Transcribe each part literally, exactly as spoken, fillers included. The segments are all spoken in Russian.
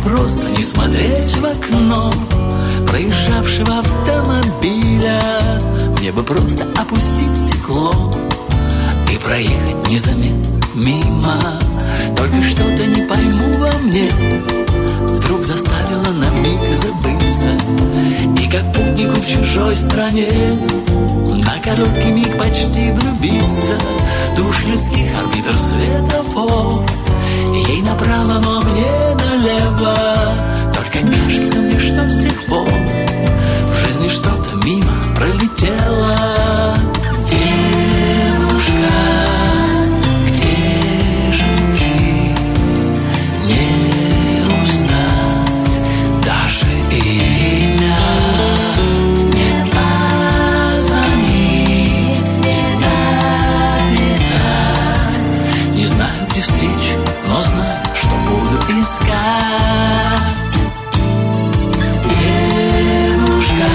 просто не смотреть в окно проезжавшего автомобиля. Мне бы просто опустить стекло и проехать незаметно мимо. Только что-то не пойму во мне вдруг заставило на миг забыться. И как путнику в чужой стране на короткий миг почти влюбиться. Душ людских арбитр светофор, ей направо, но мне налево. Только кажется мне, что с тех пор в жизни что-то мимо пролетело. Девушка, где же ты? Не узнать даже имя. Не позвонить, не написать. Не знаю, где встреча, но знаю, что буду искать. Девушка,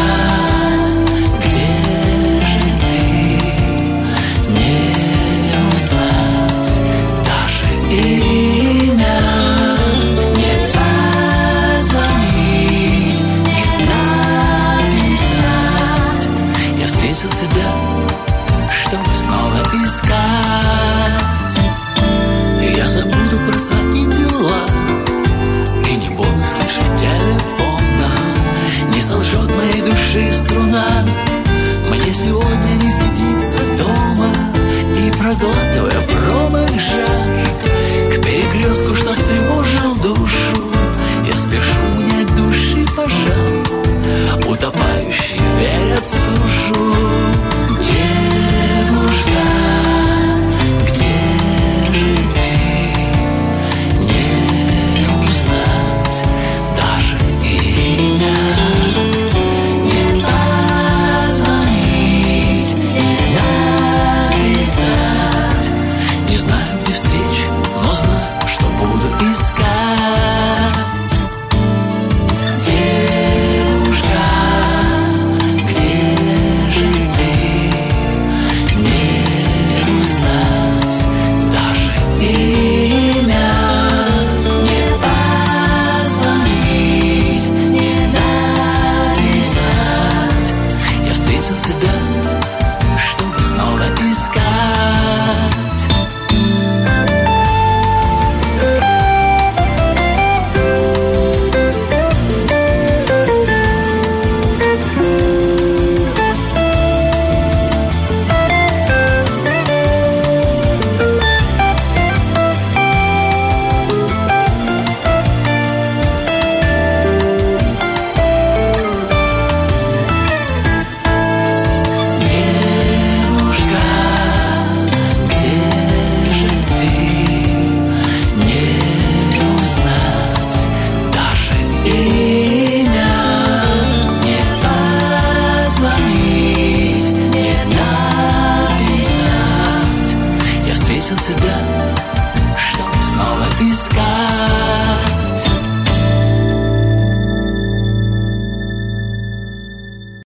где же ты? Не узнать даже имя. Не позвонить, не написать. Я встретил тебя, чтобы снова искать. И я забуду про свои дела и не буду слышать телефона. Не солжет моей души струна. Мне сегодня не сидится дома. И проглатывая промах жар к перекрестку, что встревожил душу, я спешу унять души пожар. Утопающие верят в сушу. Девушка, где же ты? Не узнать даже имя. Не позвонить, не написать. Не знаю, где встреча, но знаю, что буду искать. Девушка, где же ты? Не узнать даже имя. Не позвонить, не написать. Я встретил тебя, чтобы снова искать. Девушка, где же ты? Не узнать даже имя. Не позвонить, не написать. Я встретил тебя,